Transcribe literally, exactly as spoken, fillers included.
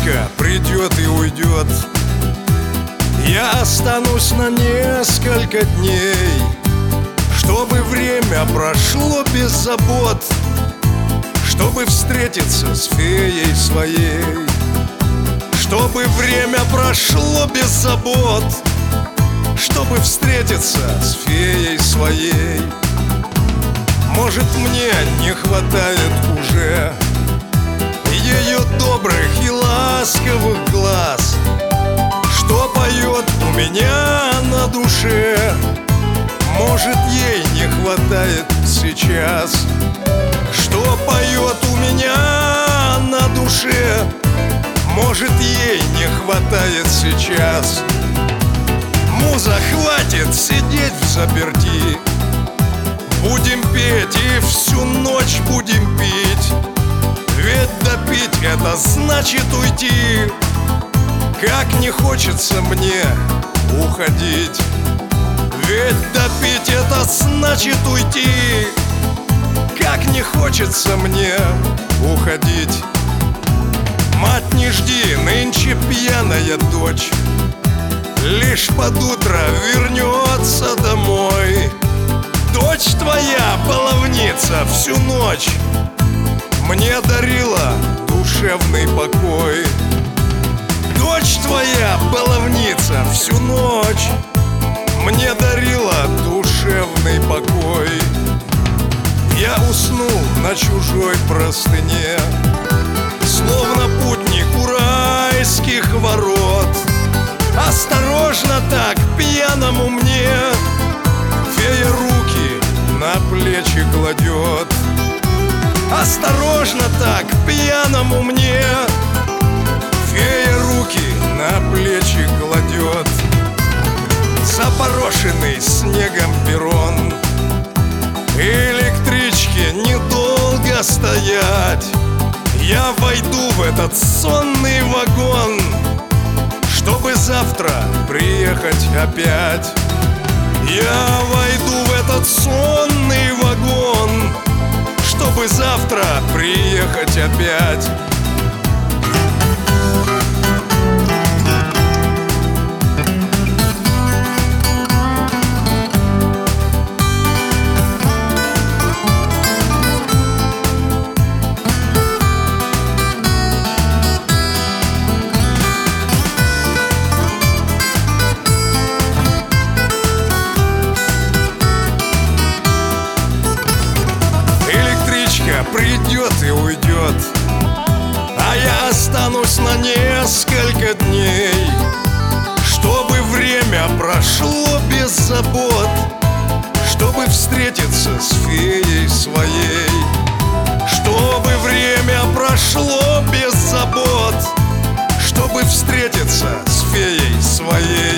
Электричка придет и уйдет. Я останусь на несколько дней, чтобы время прошло без забот, чтобы встретиться с феей своей. Чтобы время прошло без забот, чтобы встретиться с феей своей. Может, мне не хватает уже ее добрых и ласковых глаз, что поет у меня на душе. Может, ей не хватает сейчас, что поет у меня на душе. Может, ей не хватает сейчас. Муза, хватит сидеть взаперти. Будем петь и всю ночь будем пить. Ведь допить — это значит уйти. Как не хочется мне уходить. Ведь допить — это значит уйти. Как не хочется мне уходить. Мать, не жди, нынче пьяная дочь лишь под утро вернется домой. Дочь твоя, баловница, всю ночь мне дарила душевный покой. Дочь твоя, баловница, всю ночь мне дарила душевный покой. Я уснул на чужой простыне, словно путник у райских ворот. Осторожно так пьяному мне фея руки на плечи кладет. Осторожно так пьяному мне фея руки на плечи кладет. Запорошенный снегом перрон, электричке недолго стоять. Я войду в этот сонный вагон, чтобы завтра приехать опять. Я войду в этот сонный вагон, чтобы завтра приехать опять. Придет и уйдет, а я останусь на несколько дней, чтобы время прошло без забот, чтобы встретиться с феей своей. Чтобы время прошло без забот, чтобы встретиться с феей своей.